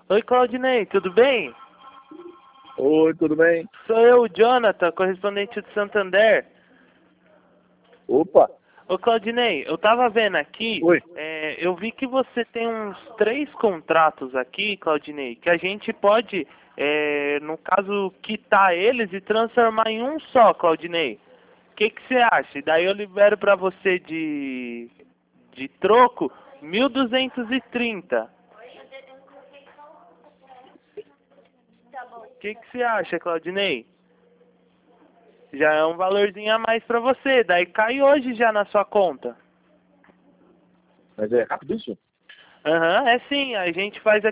Oi, Claudinei, tudo bem? Oi, tudo bem? Sou eu, Jonathan, correspondente do Santander. Opa! Ô, Claudinei, eu tava vendo aqui, Oi. eu vi que você tem uns 3 contratos aqui, Claudinei, que a gente pode, no caso, quitar eles e transformar em um só, Claudinei. O que você acha? Daí eu libero pra você de troco 1.230. O que você acha, Claudinei? Já é um valorzinho a mais pra você, daí cai hoje já na sua conta. Mas é rápido isso? Aham, é sim, a gente faz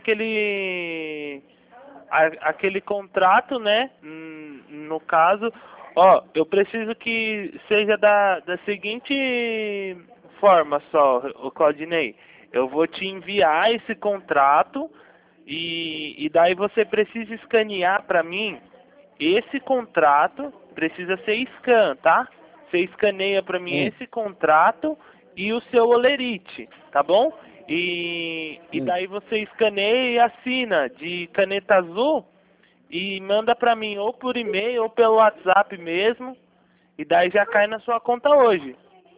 aquele contrato, né? No caso, ó, eu preciso que seja da seguinte forma só, o Claudinei. Eu vou te enviar esse contrato e daí você precisa escanear para mim esse contrato, precisa ser scan, tá? Você escaneia para mim esse contrato e o seu olerite, tá bom? E daí você escaneia e assina de caneta azul e manda pra mim ou por e-mail ou pelo WhatsApp mesmo. E daí já cai na sua conta hoje.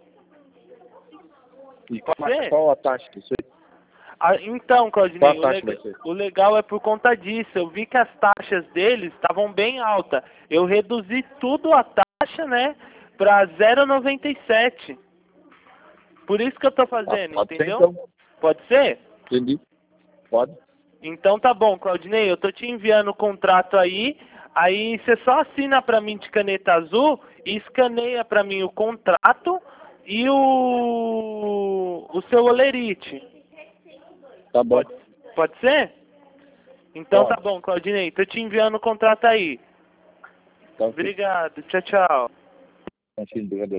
E Pode ser? qual a taxa disso aí? Ah, então, Qual Claudinei, a taxa vai ser? o legal é por conta disso. Eu vi que as taxas deles estavam bem altas. Eu reduzi tudo a taxa, né, pra 0,97. Por isso que eu tô Ah, fazendo, pode ser entendeu? então. Pode ser? Entendi. Pode. Então tá bom, Claudinei, eu tô te enviando o contrato aí você só assina pra mim de caneta azul e escaneia pra mim o contrato e o seu olerite. Tá bom. Pode ser? Então tá Pode. bom, Claudinei, tô te enviando o contrato aí. Tá ok. Obrigado, tchau, tchau. Assim, obrigado.